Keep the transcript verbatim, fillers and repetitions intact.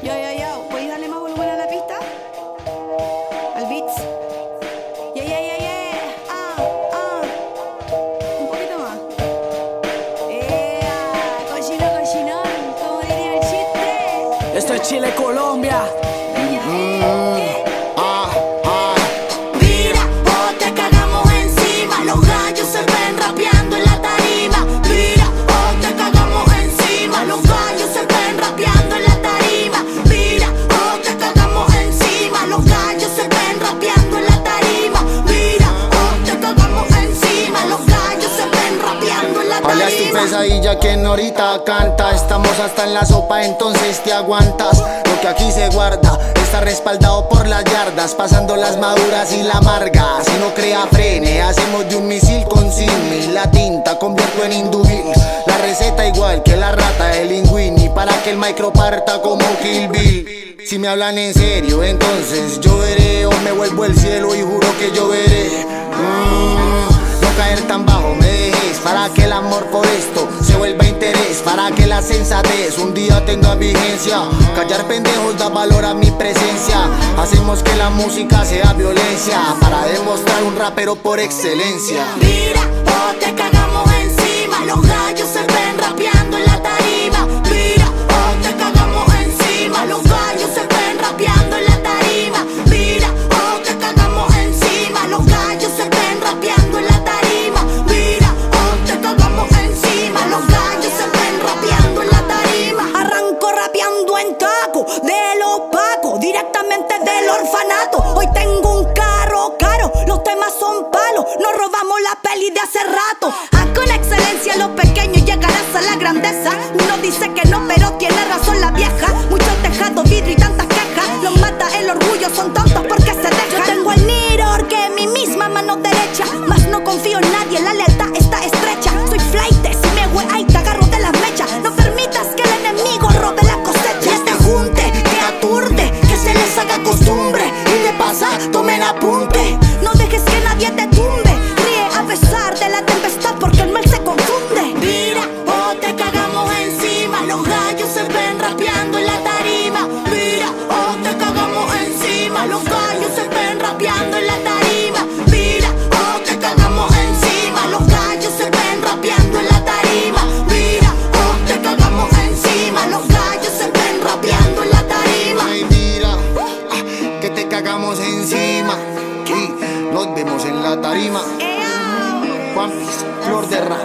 Yo, yo, yo, ¿podéis darle más volumen a la pista? Al beats. Yeah, yeah, yeah, yeah. Ah, ah. Un poquito más. Yeah, cochino, cochinón, como diría el chiste. Esto es Chile, Colombia. Mm-hmm. Ah, ah. Mira, oh, te cagamos encima. Los gallos se ven rapeando en la tarima. Mira, oh, te cagamos encima. Los gallos se ven rapeando en la tarima. Mira, oh, te cagamos encima. Los gallos se ven rapeando en la tarima. Mira, oh, te cagamos encima. Los gallos se ven rapeando en la tarima. Alias tu pesadilla quien ahorita canta. Estamos hasta en la sopa, entonces te aguantas. Lo que aquí se guarda está respaldado por las yardas, pasando las maduras y la amarga. Si no crea frene, hacemos de un misil con símil. La tinta convierto en indubil. La receta igual que la rata de Linguini, para que el micro parta como Kill Bill. Si me hablan en serio, entonces lloveré o me vuelvo el cielo y juro que lloveré. mm, No caer tan bajo, me dejes, para que el amor por esto se vuelva interés, para que la sensatez un día tenga vigencia. Callar pendejos da valor a mi presencia. Hacemos que la música sea violencia, para demostrar un rapero por excelencia. Mira, oh, te cagamos encima. Los gallos se ven rapeando en la tarima. Mira, oh, te cagamos encima. Los gallos se ven rapeando en la tarima. Mira, oh, te cagamos encima. Los gallos se ven rapeando en la tarima. Mira, oh, te cagamos encima. Los gallos se ven rapeando en la tarima. Arranco rapeando en taco, de los pacos, directamente del orfanato. Hoy tengo un carro caro, los temas son palos. Nos robamos la peli de hace rato. Ah, con excelencia los pequeños llegarás a la grandeza. Uno dice que no, pero tiene razón la vieja. Muchos tejados, vidrio y tantas quejas. Los mata el orgullo, son tontos porque se dejan. Yo tengo el mirror que mi misma mano derecha, mas no confío en nadie, la lealtad está estrecha. Soy flight, si me voy ahí te agarro de las mechas. No permitas que el enemigo robe la cosecha. Y este junte que aturde, que se les haga costumbre. Y de pasar, tomen apunte. No dejes que nadie te tumbe. Ríe a pesar de la tempestad porque el mal se confunde. Mira, oh, te cagamos encima. Los gallos se ven rapeando en la tarima. Mira, oh, te cagamos encima. Los gallos se ven rapeando en la tarima. Mira, oh, te cagamos encima. Los gallos se ven rapeando en la tarima. Mira, oh, te cagamos encima. Los gallos se ven rapeando en la tarima. Ay, mira, ah, que te cagamos encima. Y nos vemos en la tarima. Juan Piz, Flor de Ra.